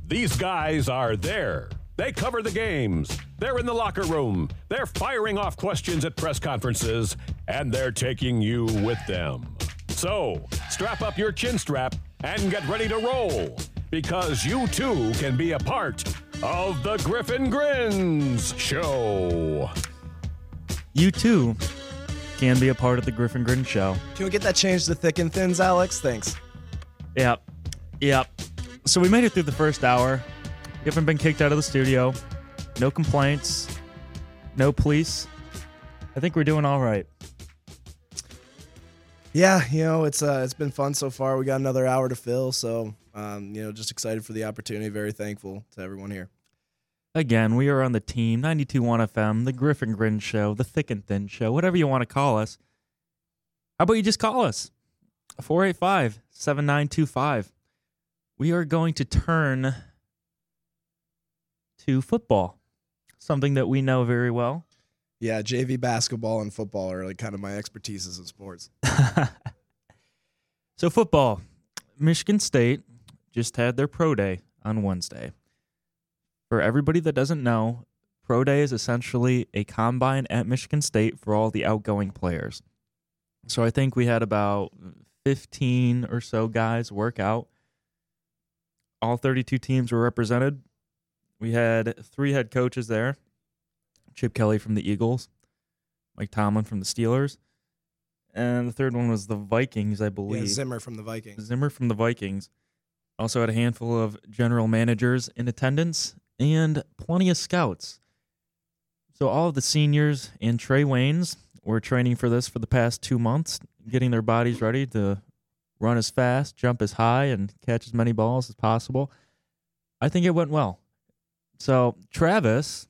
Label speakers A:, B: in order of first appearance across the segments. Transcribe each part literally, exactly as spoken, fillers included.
A: These guys are there. They cover the games. They're in the locker room. They're firing off questions at press conferences, and they're taking you with them. So, strap up your chin strap and get ready to roll, because you too can be a part of the Griffin Grins Show.
B: You too can be a part of the Griffin Grins Show.
C: Can we get that changed to thick and thins, Alex? Thanks.
B: Yep. Yep. So we made it through the first hour. We haven't been kicked out of the studio. No complaints. No police. I think we're doing all right.
C: Yeah, you know, it's uh, it's been fun so far. We got another hour to fill, so um, you know, just excited for the opportunity. Very thankful to everyone here.
B: Again, we are on the team, ninety-two point one F M, the Griffin Grins Show, the Thick and Thin Show, whatever you want to call us. How about you just call us? four eight five, seven nine two five. We are going to turn to football, something that we know very well.
C: Yeah, J V basketball and football are like kind of my expertises in sports.
B: So football, Michigan State just had their pro day on Wednesday. For everybody that doesn't know, pro day is essentially a combine at Michigan State for all the outgoing players. So I think we had about fifteen or so guys work out. All thirty-two teams were represented. We had three head coaches there. Chip Kelly from the Eagles, Mike Tomlin from the Steelers, and the third one was the Vikings, I believe.
C: Yeah, Zimmer from the Vikings.
B: Zimmer from the Vikings. Also had a handful of general managers in attendance and plenty of scouts. So all of the seniors and Trey Waynes were training for this for the past two months, getting their bodies ready to run as fast, jump as high, and catch as many balls as possible. I think it went well. So Travis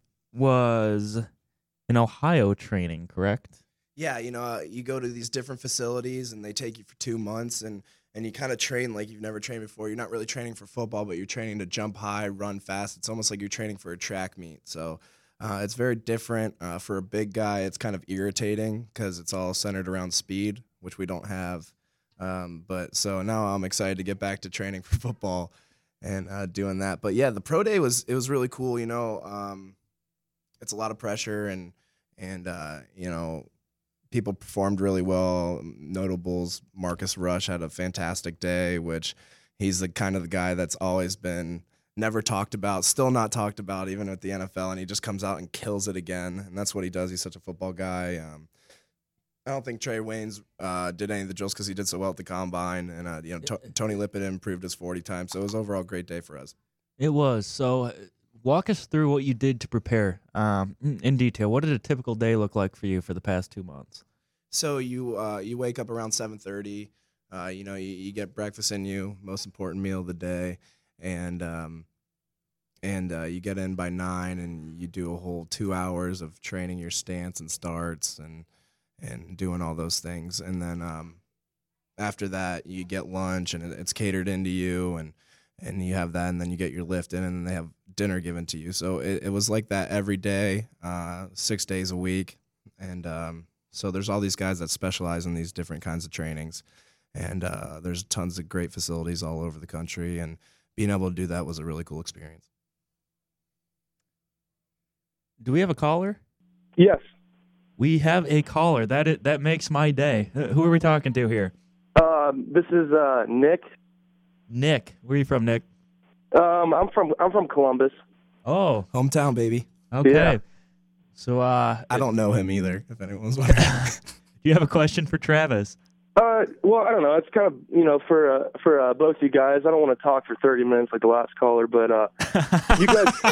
B: was in Ohio training, correct?
C: Yeah, you know, uh, you go to these different facilities and they take you for two months and, and you kind of train like you've never trained before. You're not really training for football, but you're training to jump high, run fast. It's almost like you're training for a track meet. So uh, it's very different. Uh, for a big guy, it's kind of irritating because it's all centered around speed, which we don't have. Um, but so now I'm excited to get back to training for football and uh, doing that. But yeah, the pro day was, it was really cool. You know, um, it's a lot of pressure and, and, uh, you know, people performed really well. Notables, Marcus Rush had a fantastic day, which he's the kind of the guy that's always been never talked about, still not talked about, even at the N F L. And he just comes out and kills it again. And that's what he does. He's such a football guy. Um, I don't think Trey Waynes uh, did any of the drills because he did so well at the combine, and uh, you know T- Tony Lippett improved his forty times, so it was overall a great day for us.
B: It was. So, walk us through what you did to prepare um, in detail. What did a typical day look like for you for the past two months?
C: So you uh, you wake up around seven thirty. Uh, you know you, you get breakfast in you, most important meal of the day, and um, and uh, you get in by nine, and you do a whole two hours of training your stance and starts and. and doing all those things. And then um, after that, you get lunch, and it's catered into you, and, and you have that, and then you get your lift in, and then they have dinner given to you. So it, it was like that every day, uh, six days a week. And um, so there's all these guys that specialize in these different kinds of trainings. And uh, there's tons of great facilities all over the country, and being able to do that was a really cool experience.
B: Do we have a caller?
D: Yes.
B: We have a caller. That is, that makes my day. Who are we talking to here?
D: Um, this is uh, Nick.
B: Nick. Where are you from, Nick?
D: Um, I'm from I'm from Columbus.
B: Oh,
C: Hometown, baby.
B: okay.
D: Yeah.
B: So, uh,
C: I don't know him either, if anyone's wondering.
B: do you have a question for Travis?
D: Uh, well, I don't know. It's kind of you know for uh, for uh, both you guys. I don't want to talk for thirty minutes like the last caller, but uh, you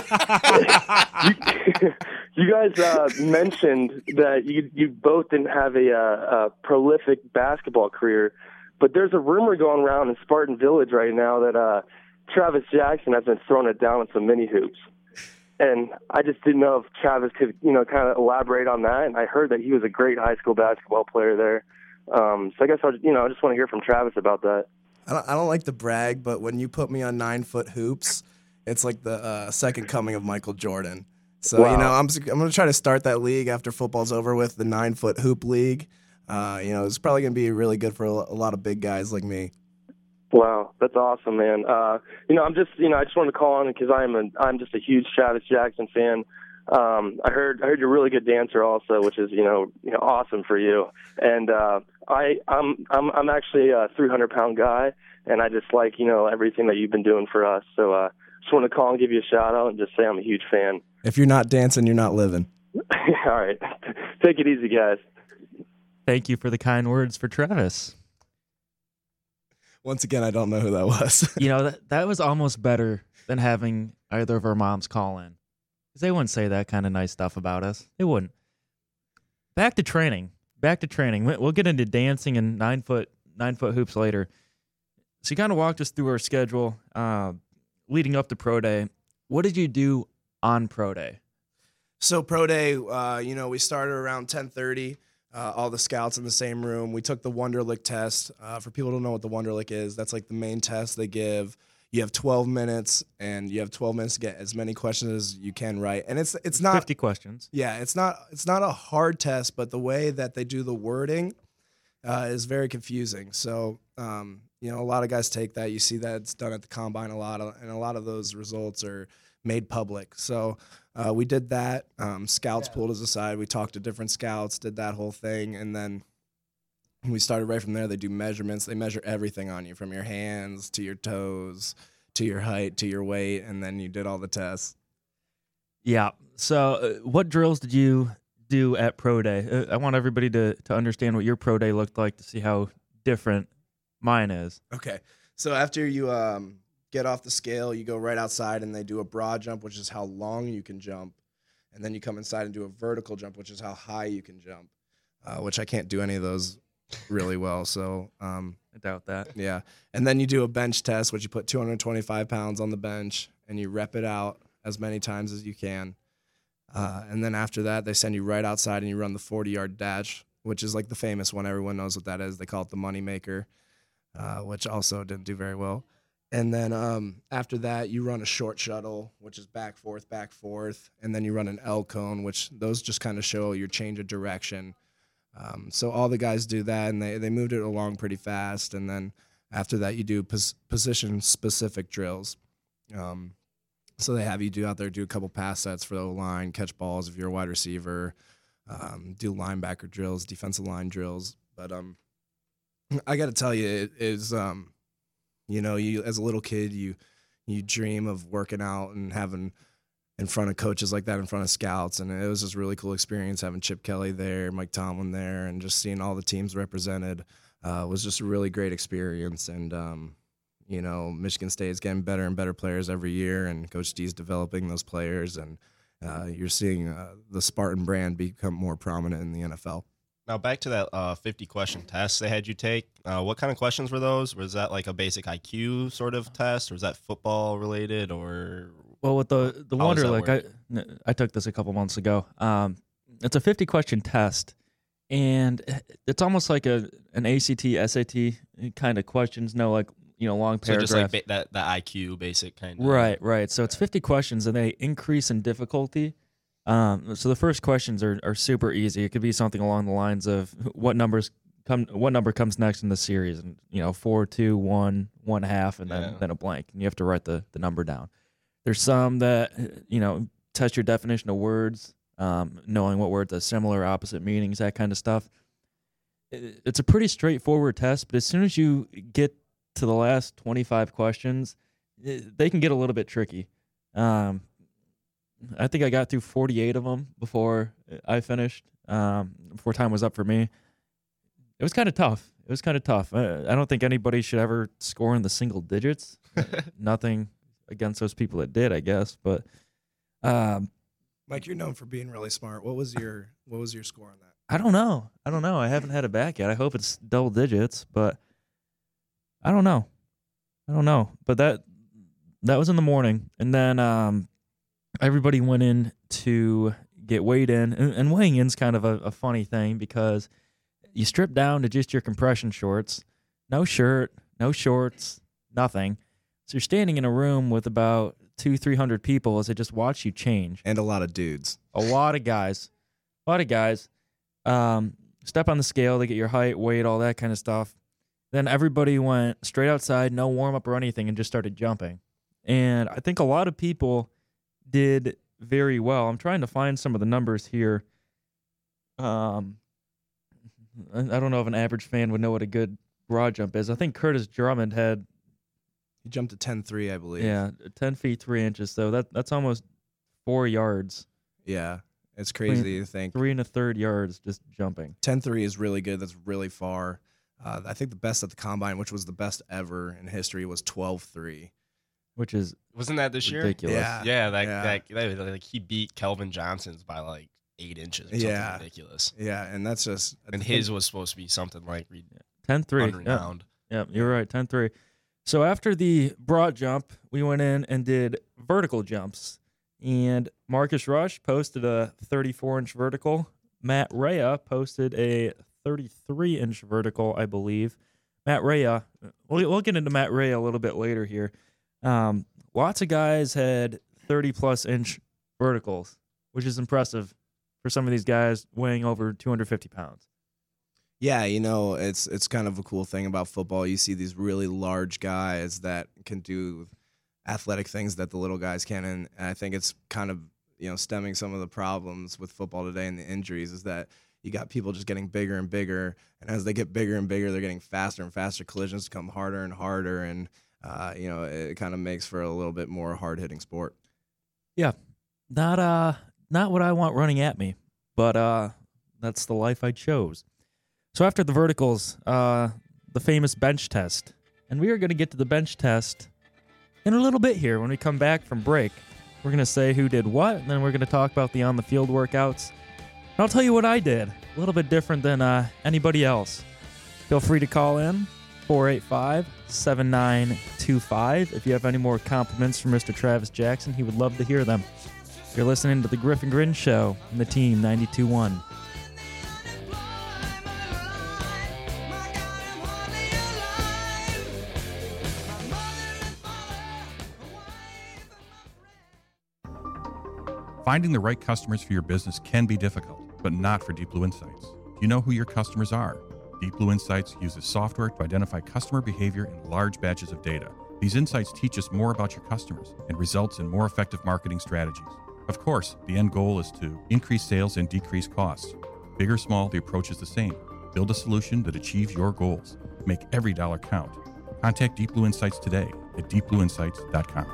D: guys, you, you guys uh, mentioned that you you both didn't have a, uh, a prolific basketball career, but there's a rumor going around in Spartan Village right now that uh, Travis Jackson has been throwing it down with some mini hoops, and I just didn't know if Travis could you know kind of elaborate on that. And I heard that he was a great high school basketball player there. Um, so I guess I'll, you know, I just want to hear from Travis about that.
C: I don't, I don't like to brag, but when you put me on nine foot hoops, it's like the uh, second coming of Michael Jordan. So
D: Wow.
C: you know, I'm I'm gonna try to start that league after football's over with, the nine foot hoop league. Uh, you know, it's probably gonna be really good for a, a lot of big guys like me.
D: Wow, that's awesome, man. Uh, you know, I'm just, you know, I just wanted to call on because I'm a, I'm just a huge Travis Jackson fan. Um, I heard, I heard you're a really good dancer also, which is, you know, you know, awesome for you. And uh, I, I'm, I'm, I'm actually a three hundred pound guy, and I just like, you know, everything that you've been doing for us. So, uh, just want to call and give you a shout out and just say I'm a huge fan.
C: If you're not dancing, you're not living.
D: All right, take it easy, guys.
B: Thank you for the kind words for Travis.
C: Once again, I don't know who that was.
B: You know, that, that was almost better than having either of our moms call in. Because they wouldn't say that kind of nice stuff about us. They wouldn't. Back to training. Back to training. We- We'll get into dancing and nine foot nine foot hoops later. So you kind of walked us through our schedule uh, leading up to Pro Day. What did you do on Pro Day?
C: So Pro Day, uh, you know, we started around ten thirty. Uh, all the scouts in the same room. We took the Wonderlic test. Uh, for people who don't know what the Wonderlic is, that's like the main test they give. You have twelve minutes, and you have twelve minutes to get as many questions as you can right. And it's it's not
B: fifty questions.
C: Yeah, it's not it's not a hard test, but the way that they do the wording uh, is very confusing. So um, you know, a lot of guys take that. You see that it's done at the combine a lot, of, and a lot of those results are made public. So uh, we did that. Um, scouts pulled us aside. We talked to different scouts, did that whole thing, and then we started right from there. They do measurements. They measure everything on you, from your hands to your toes to your height to your weight, and then you did all the tests.
B: Yeah. So uh, what drills did you do at Pro Day? Uh, I want everybody to, to understand what your Pro Day looked like to see how different mine is.
C: Okay. So after you um, get off the scale, you go right outside, and they do a broad jump, which is how long you can jump. And then you come inside and do a vertical jump, which is how high you can jump, uh, which I can't do any of those really well. So um,
B: I doubt that.
C: yeah. And then you do a bench test, which you put two hundred twenty-five pounds on the bench, and you rep it out as many times as you can. Uh, and then after that, they send you right outside, and you run the forty-yard dash, which is like the famous one. Everyone knows what that is. They call it the money maker, uh, which also didn't do very well. And then um, after that, you run a short shuttle, which is back, forth, back, forth. And then you run an L cone, which those just kind of show your change of direction. Um, so all the guys do that, and they, they moved it along pretty fast. And then after that, you do pos- position-specific drills. Um, so they have you do out there, do a couple pass sets for the line, catch balls if you're a wide receiver, um, do linebacker drills, defensive line drills. But um, I got to tell you, it is um, – you know, you as a little kid, you you dream of working out and having in front of coaches like that, in front of scouts, and it was just a really cool experience having Chip Kelly there, Mike Tomlin there, and just seeing all the teams represented uh, was just a really great experience. And um, you know, Michigan State is getting better and better players every year, and Coach D's developing those players, and uh, you're seeing uh, the Spartan brand become more prominent in the N F L.
E: Now, back to that uh, fifty-question test they had you take. Uh, what kind of questions were those? Was that like a basic I Q sort of test, or was that football related, or?
B: Well, with the the
E: How does that
B: Wonderlic, I I took this a couple months ago. Um, it's a fifty question test, and it's almost like a an A C T, S A T kind of questions. No, like you know, long
E: So
B: paragraph.
E: just like ba- that that I Q basic kind of.
B: Right, right. So it's fifty questions, and they increase in difficulty. Um, so the first questions are, are super easy. It could be something along the lines of what numbers come, what number comes next in the series, and you know, four, two, one, one half, and then
E: Yeah.
B: then a blank, and you have to write the, the number down. There's some that you know test your definition of words, um, knowing what words have similar or opposite meanings, that kind of stuff. It, it's a pretty straightforward test, but as soon as you get to the last twenty-five questions, it, they can get a little bit tricky. Um, I think I got through forty-eight of them before I finished, um, before time was up for me. It was kind of tough. It was kind of tough. I, I don't think anybody should ever score in the single digits. Nothing against those people that did, I guess. But um,
C: Mike, you're known for being really smart. What was your what was your score on that?
B: I don't know. I don't know. I haven't had it back yet. I hope it's double digits, but I don't know. I don't know. But that that was in the morning, and then um, everybody went in to get weighed in, and, and weighing in is kind of a, a funny thing because you strip down to just your compression shorts, no shirt, no shorts, nothing. So you're standing in a room with about two, three hundred people as they just watch you change.
C: And a lot of dudes.
B: A lot of guys, a lot of guys. Um, step on the scale, they get your height, weight, all that kind of stuff, Then everybody went straight outside, no warm-up or anything, and just started jumping. And I think a lot of people did very well. I'm trying to find some of the numbers here. Um, I I don't know if an average fan would know what a good broad jump is. I think Curtis Drummond had,
C: He jumped to ten three, I believe.
B: yeah, ten feet three inches. So that that's almost four yards,
C: Yeah. It's crazy to think.
B: three and a third yards just jumping.
C: ten three is really good. That's really far. Uh, I think the best at the combine, which was the best ever in history, was twelve three.
B: Which is
E: Wasn't that this
B: ridiculous.
E: year?
C: Yeah.
E: Yeah, that,
C: Yeah.
E: that, that like he beat Kelvin Johnson's by like eight inches. Or something
C: Yeah.
E: ridiculous.
C: Yeah, and that's just
E: And his was supposed to be something like re-
B: ten three. Yeah.
E: unrenowned.
B: Yeah, you're right, ten three. So after the broad jump, we went in and did vertical jumps. And Marcus Rush posted a thirty-four inch vertical. Matt Rea posted a thirty-three inch vertical, I believe. Matt Rea, we'll, we'll get into Matt Rea a little bit later here. Um, lots of guys had thirty plus inch verticals, which is impressive for some of these guys weighing over two hundred fifty pounds.
C: Yeah, you know, it's it's kind of a cool thing about football. You see these really large guys that can do athletic things that the little guys can, and I think it's kind of, you know, stemming some of the problems with football today and the injuries is that you got people just getting bigger and bigger, and as they get bigger and bigger, they're getting faster and faster. Collisions become harder and harder, and uh, you know, it kind of makes for a little bit more hard-hitting sport.
B: Yeah, not uh, not what I want running at me, but uh, that's the life I chose. So after the verticals, uh, the famous bench test, and we are going to get to the bench test in a little bit here when we come back from break. We're going to say who did what, and then we're going to talk about the on-the-field workouts. And I'll tell you what I did, a little bit different than uh, anybody else. Feel free to call in, four eight five, seven nine two five. If you have any more compliments from Mister Travis Jackson, he would love to hear them. You're listening to the Griff and Grin Show on the Team ninety-two point one.
F: Finding the right customers for your business can be difficult, but not for Deep Blue Insights. You know who your customers are. Deep Blue Insights uses software to identify customer behavior in large batches of data. These insights teach us more about your customers and results in more effective marketing strategies. Of course, the end goal is to increase sales and decrease costs. Big or small, the approach is the same. Build a solution that achieves your goals. Make every dollar count. Contact Deep Blue Insights today at deep blue insights dot com.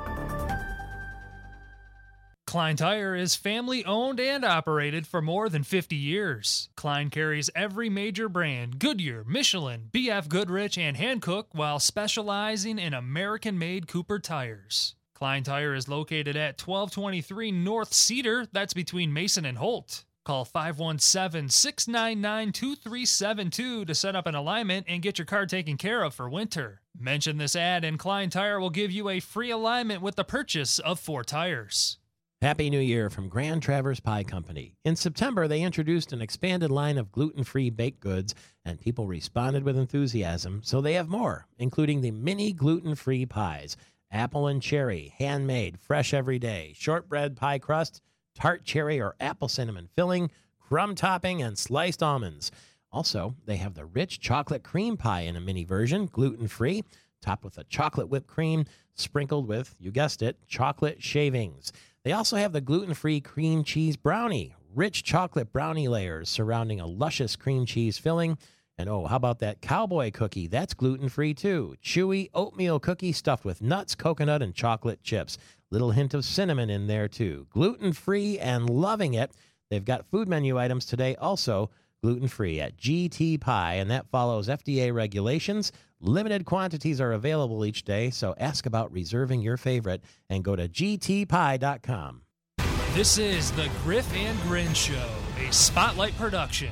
G: Klein Tire is family owned and operated for more than fifty years. Klein carries every major brand, Goodyear, Michelin, B F Goodrich, and Hankook, while specializing in American-made Cooper tires. Klein Tire is located at twelve twenty-three North Cedar, that's between Mason and Holt. Call five one seven, six nine nine, two three seven two to set up an alignment and get your car taken care of for winter. Mention this ad and Klein Tire will give you a free alignment with the purchase of four tires.
H: Happy New Year from Grand Traverse Pie Company. In September, they introduced an expanded line of gluten-free baked goods, and people responded with enthusiasm, so they have more, including the mini gluten-free pies, apple and cherry, handmade, fresh every day, shortbread pie crust, tart cherry or apple cinnamon filling, crumb topping, and sliced almonds. Also, they have the rich chocolate cream pie in a mini version, gluten-free, topped with a chocolate whipped cream, sprinkled with, you guessed it, chocolate shavings. They also have the gluten-free cream cheese brownie, rich chocolate brownie layers surrounding a luscious cream cheese filling. And oh, how about that cowboy cookie? That's gluten-free too. Chewy oatmeal cookie stuffed with nuts, coconut, and chocolate chips. Little hint of cinnamon in there too. Gluten-free and loving it. They've got food menu items today also gluten-free at G T Pie, and that follows F D A regulations. Limited quantities are available each day, so ask about reserving your favorite and go to G T pie dot com.
G: This is the Griff and Grin Show, a Spotlight production.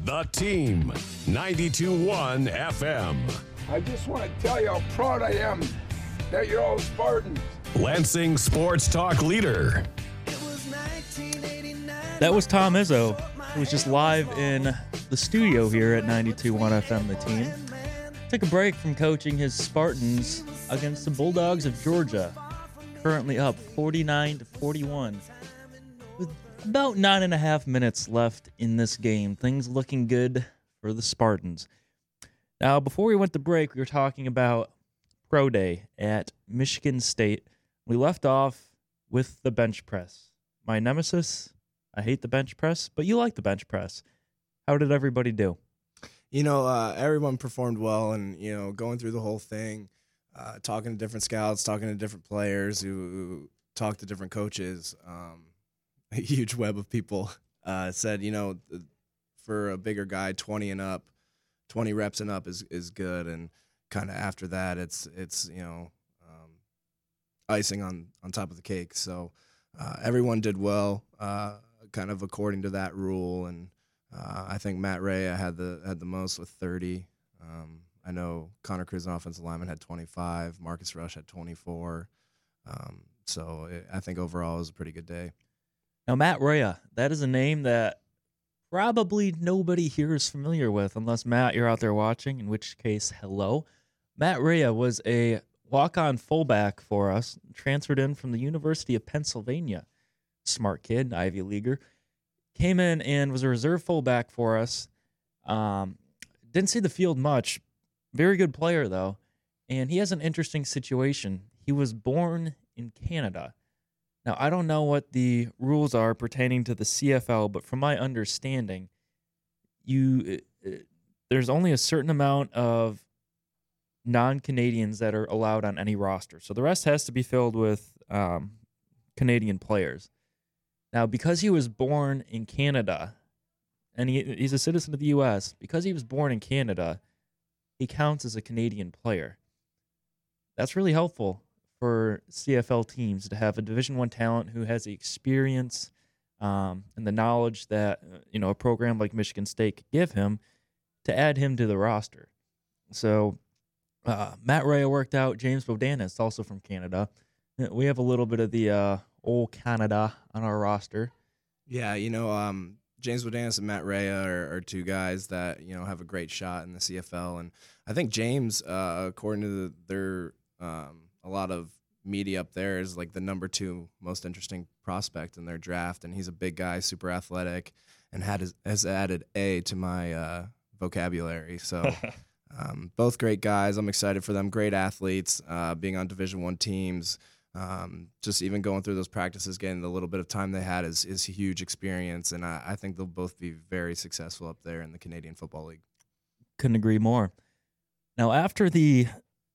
A: The Team, ninety-two point one F M.
I: I just want to tell you how proud I am that you're all Spartans.
A: Lansing Sports Talk leader.
B: That was Tom Izzo, who was just live in the studio here at ninety-two point one F M, The Team. Took a break from coaching his Spartans against the Bulldogs of Georgia, currently up forty-nine to forty-one. With about nine and a half minutes left in this game, things looking good for the Spartans. Now, before we went to break, we were talking about Pro Day at Michigan State. We left off with the bench press. My nemesis, I hate the bench press, but you like the bench press. How did everybody do?
C: You know, uh, everyone performed well, and, you know, going through the whole thing, uh, talking to different scouts, talking to different players who, who talked to different coaches, um, a huge web of people uh, said, you know, for a bigger guy, twenty and up, twenty reps and up is, is good, and kind of after that, it's, it's you know, um, icing on, on top of the cake. So uh, everyone did well, uh, kind of according to that rule, and uh, I think Matt Rhea had the had the most with thirty. Um, I know Connor Cruz, an offensive lineman, had twenty-five. Marcus Rush had twenty-four. Um, so it, I think overall it was a pretty good day.
B: Now, Matt Rhea, that is a name that probably nobody here is familiar with, unless, Matt, you're out there watching, in which case, hello. Matt Rhea was a walk-on fullback for us, transferred in from the University of Pennsylvania. Smart kid, Ivy Leaguer. Came in and was a reserve fullback for us. Um, didn't see the field much. Very good player, though. And he has an interesting situation. He was born in Canada. Now, I don't know what the rules are pertaining to the C F L, but from my understanding, you uh, there's only a certain amount of non-Canadians that are allowed on any roster. So the rest has to be filled with um, Canadian players. Now, because he was born in Canada, and he, he's a citizen of the U S, because he was born in Canada, he counts as a Canadian player. That's really helpful for C F L teams to have a Division I talent who has the experience um, and the knowledge that you know a program like Michigan State could give him to add him to the roster. So uh, Matt Rhea worked out. James Bodanis, also from Canada. We have a little bit of the uh, old Canada on our roster.
C: Yeah, you know, um, James Bodanis and Matt Rhea are, are two guys that you know have a great shot in the C F L, and I think James, uh, according to the, their um, a lot of media up there, is like the number two most interesting prospect in their draft, and he's a big guy, super athletic, and had his, has added A to my uh, vocabulary. So um, both great guys. I'm excited for them. Great athletes, uh, being on Division I teams. Um, just even going through those practices, getting the little bit of time they had is is a huge experience, and I, I think they'll both be very successful up there in the Canadian Football League.
B: Couldn't agree more. Now, after the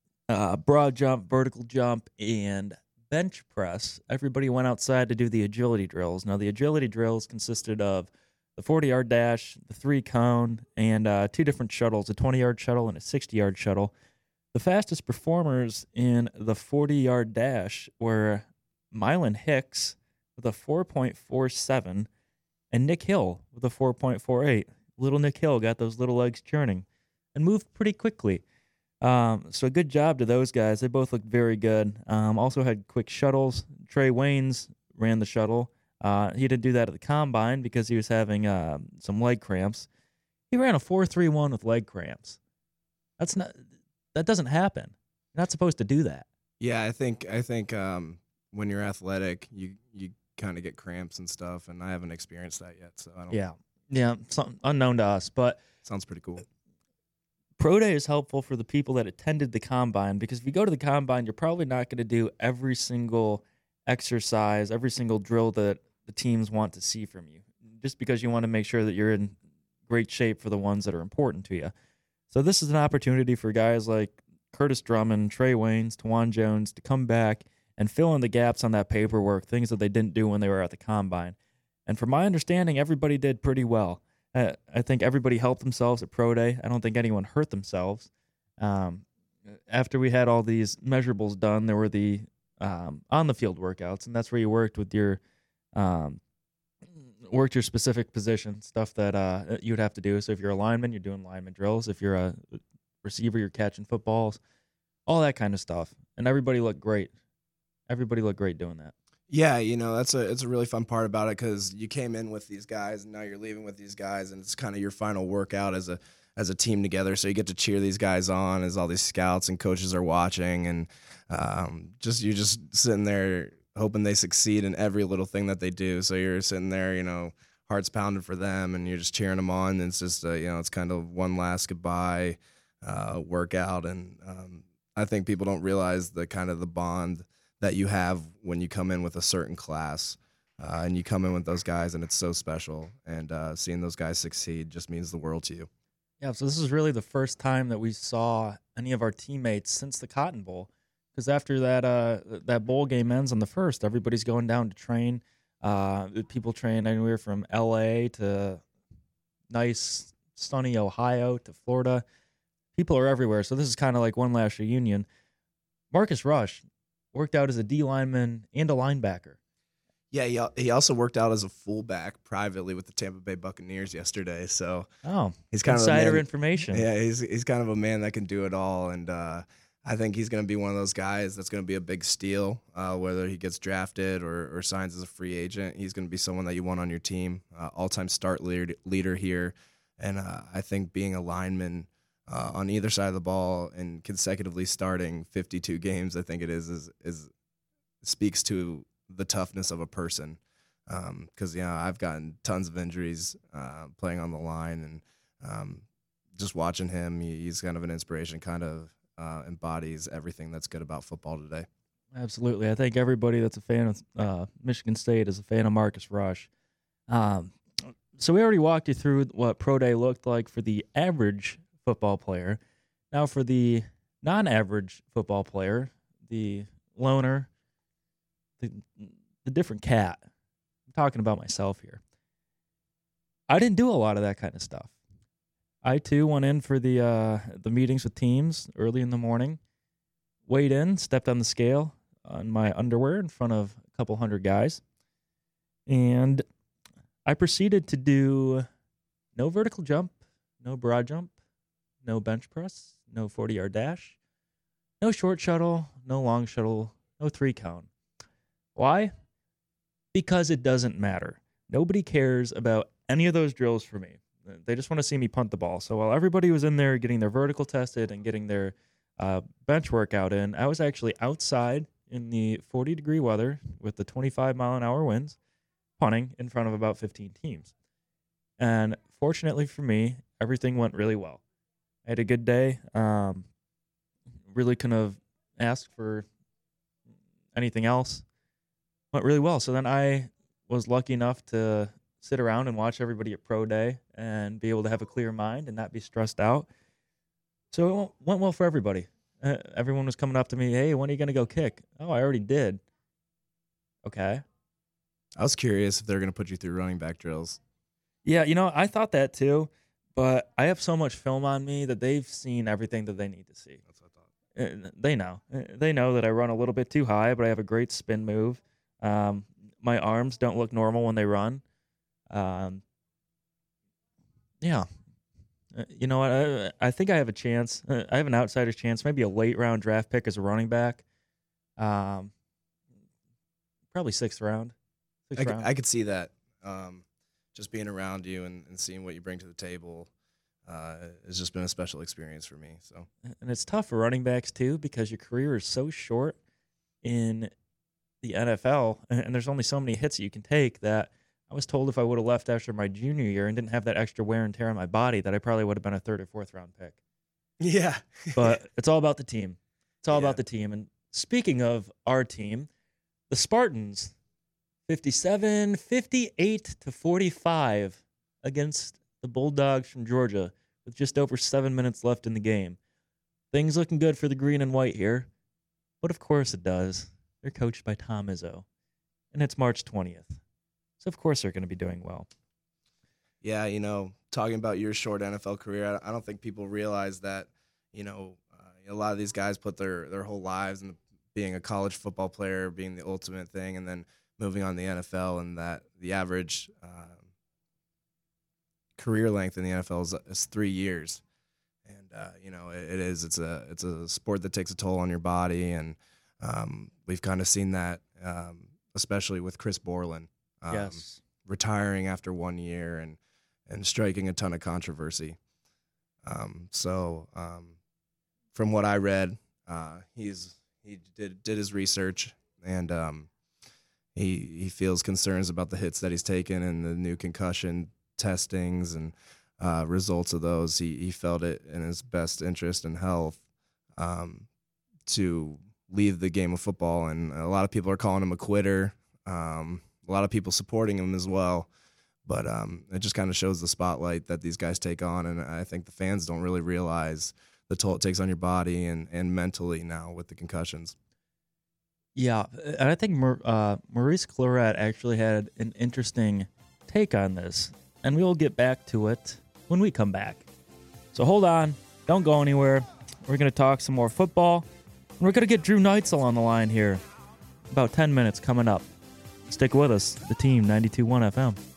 B: uh, broad jump, vertical jump, and bench press, everybody went outside to do the agility drills. Now, the agility drills consisted of the forty-yard dash, the three-cone, and uh, two different shuttles, a twenty-yard shuttle and a sixty-yard shuttle. The fastest performers in the forty-yard dash were Mylan Hicks with a four point four seven and Nick Hill with a four point four eight. Little Nick Hill got those little legs churning and moved pretty quickly. Um, so good job to those guys. They both looked very good. Um, also had quick shuttles. Trey Waynes ran the shuttle. Uh, he didn't do that at the combine because he was having uh, some leg cramps. He ran a four three one with leg cramps. That's not... That doesn't happen. You're not supposed to do that.
C: Yeah, I think I think um, when you're athletic, you you kind of get cramps and stuff, and I haven't experienced that yet, so I don't.
B: Yeah, yeah, something unknown to us, but
C: sounds pretty cool.
B: Pro Day is helpful for the people that attended the combine because if you go to the combine, you're probably not going to do every single exercise, every single drill that the teams want to see from you, just because you want to make sure that you're in great shape for the ones that are important to you. So this is an opportunity for guys like Curtis Drummond, Trey Waynes, Tawan Jones to come back and fill in the gaps on that paperwork, things that they didn't do when they were at the combine. And from my understanding, everybody did pretty well. Uh, I think everybody helped themselves at Pro Day. I don't think anyone hurt themselves. Um, after we had all these measurables done, there were the um, on-the-field workouts, and that's where you worked with your um, worked your specific position, stuff that uh, you'd have to do. So if you're a lineman, you're doing lineman drills. If you're a receiver, you're catching footballs, all that kind of stuff. And everybody looked great. Everybody looked great doing that.
C: Yeah, you know, that's a it's a really fun part about it because you came in with these guys and now you're leaving with these guys, and it's kind of your final workout as a as a team together. So you get to cheer these guys on as all these scouts and coaches are watching, and um, just you're just sitting there hoping they succeed in every little thing that they do. So you're sitting there, you know, hearts pounding for them, and you're just cheering them on. And it's just, uh, you know, it's kind of one last goodbye uh, workout. And um, I think people don't realize the kind of the bond that you have when you come in with a certain class uh, and you come in with those guys, and it's so special. And uh, seeing those guys succeed just means the world to you.
B: Yeah, so this is really the first time that we saw any of our teammates since the Cotton Bowl. Because after that uh, that bowl game ends on the first, everybody's going down to train. Uh, people train anywhere from L A to nice, sunny Ohio to Florida. People are everywhere, so this is kind of like one last reunion. Marcus Rush worked out as a D lineman and a linebacker.
C: Yeah, he, he also worked out as a fullback privately with the Tampa Bay Buccaneers yesterday. So
B: oh,
C: he's kind
B: insider
C: of a man,
B: information.
C: Yeah, he's he's kind of a man that can do it all, and uh, I think he's going to be one of those guys that's going to be a big steal, uh, whether he gets drafted or, or signs as a free agent. He's going to be someone that you want on your team, uh, all-time start leader, leader here, and uh, I think being a lineman uh, on either side of the ball and consecutively starting fifty-two games, I think it is is is speaks to the toughness of a person, because um, you know I've gotten tons of injuries uh, playing on the line, and um, just watching him, he, he's kind of an inspiration. Kind of uh, embodies everything that's good about football today.
B: Absolutely, I think everybody that's a fan of uh, Michigan State is a fan of Marcus Rush. Um, so we already walked you through what pro day looked like for the average football player. Now for the non-average football player, the loner. The, the different cat. I'm talking about myself here. I didn't do a lot of that kind of stuff. I too went in for the uh, the meetings with teams early in the morning, weighed in, stepped on the scale on my underwear in front of a couple hundred guys, and I proceeded to do no vertical jump, no broad jump, no bench press, no forty-yard dash, no short shuttle, no long shuttle, no three count. Why? Because it doesn't matter. Nobody cares about any of those drills for me. They just want to see me punt the ball. So while everybody was in there getting their vertical tested and getting their uh, bench workout in, I was actually outside in the forty-degree weather with the twenty-five mile an hour winds, punting in front of about fifteen teams. And fortunately for me, everything went really well. I had a good day. Um, really couldn't have asked for anything else. Went really well. So then I was lucky enough to sit around and watch everybody at pro day and be able to have a clear mind and not be stressed out. So it went well for everybody. Uh, everyone was coming up to me, hey, when are you going to go kick? Oh, I already did. Okay.
C: I was curious if they're going to put you through running back drills.
B: Yeah, you know, I thought that too, but I have so much film on me that they've seen everything that they need to see. That's what I thought. Uh, they know. Uh, they know that I run a little bit too high, but I have a great spin move. Um, my arms don't look normal when they run. Um, yeah. Uh, you know what? I, I think I have a chance. Uh, I have an outsider's chance, maybe a late round draft pick as a running back. Um, probably sixth round. Sixth
C: I, could,
B: round.
C: I could see that. Um, just being around you and, and seeing what you bring to the table uh, has just been a special experience for me. So,
B: and it's tough for running backs too because your career is so short in the N F L, and there's only so many hits that you can take that I was told if I would have left after my junior year and didn't have that extra wear and tear on my body that I probably would have been a third or fourth round pick.
C: Yeah.
B: But it's all about the team. It's all
C: Yeah.
B: about the team. And speaking of our team, the Spartans, fifty-seven fifty-eight to forty-five against the Bulldogs from Georgia with just over seven minutes left in the game. Things looking good for the green and white here. But of course it does. They're coached by Tom Izzo. And it's March twentieth. So, of course, they're going to be doing well.
C: Yeah, you know, talking about your short N F L career, I don't think people realize that, you know, uh, a lot of these guys put their, their whole lives into being a college football player, being the ultimate thing, and then moving on to the N F L, and that the average uh, career length in the N F L is, is three years. And, uh, you know, it, it is, it's a, it's a sport that takes a toll on your body. And um, we've kind of seen that, um, especially with Chris Borland. Um,
B: Yes.
C: Retiring after one year and, and striking a ton of controversy. Um, so um, from what I read, uh, he's he did did his research, and um, he he feels concerns about the hits that he's taken and the new concussion testings and uh, results of those. He he felt it in his best interest and health um, to leave the game of football, and a lot of people are calling him a quitter. Um, a lot of people supporting him as well. But um, it just kind of shows the spotlight that these guys take on, and I think the fans don't really realize the toll it takes on your body and, and mentally now with the concussions.
B: Yeah, and I think Mar- uh, Maurice Clarett actually had an interesting take on this, and we will get back to it when we come back. So hold on, don't go anywhere. We're going to talk some more football, and we're going to get Drew Neitzel on the line here. About ten minutes coming up. Stick with us, the team, ninety-two point one F M.